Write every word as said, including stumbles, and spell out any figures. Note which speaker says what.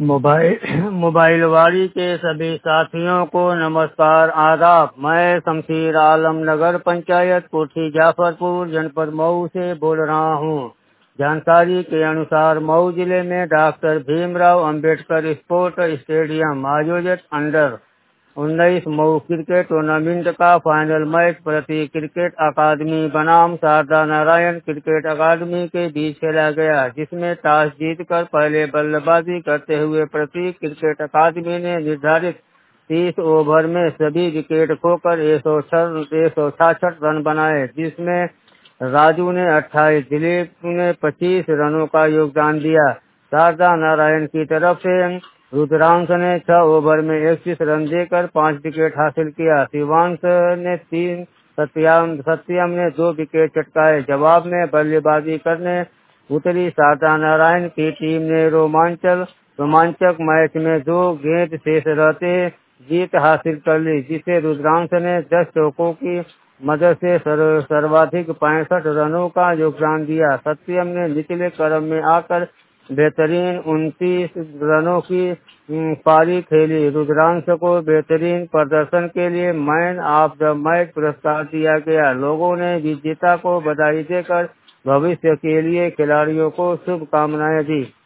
Speaker 1: Mobile मोबाइलवाड़ी के सभी साथियों को नमस्कार आदाब। मैं शमशीर आलम नगर पंचायत कोठी जाफरपुर जनपद मऊ से बोल रहा हूँ। जानकारी के अनुसार मऊ जिले में doctor Bhimrao Ambedkar sport stadium आयोजित अंडर उन्नीस मऊ क्रिकेट टूर्नामेंट का फाइनल मैच प्रति क्रिकेट अकादमी बनाम शारदा नारायण क्रिकेट अकादमी के बीच खेला गया, जिसमें टॉस जीतकर पहले बल्लेबाजी करते हुए प्रति क्रिकेट अकादमी ने निर्धारित तीस ओवर में सभी विकेट खोकर एक सौ छियासठ रन बनाए, जिसमें राजू ने अट्ठाईस, दिलीप ने पच्चीस रनों का योगदान दिया। शारदा नारायण की तरफ से रुद्रांश ने छह ओवर में इकतीस रन देकर पांच विकेट हासिल किया। शिवांश ने तीन, सत्यम सत्यम ने दो विकेट चटकाए। जवाब में बल्लेबाजी करने उतरी शारदा नारायण की टीम ने रोमांचक रोमांचक मैच में दो गेंद शेष रहते जीत हासिल कर ली, जिसे रुद्रांश ने दस चौकों की मदद से सर्व, सर्वाधिक पैंसठ रनों का योगदान दिया। सत्यम ने निचले क्रम में आकर बेहतरीन उनतीस रनों की पारी खेली। रुद्रांश को बेहतरीन प्रदर्शन के लिए मैन ऑफ द मैच पुरस्कार दिया गया। लोगों ने विजेता को बधाई देकर भविष्य के लिए खिलाड़ियों को शुभकामनाएं दी।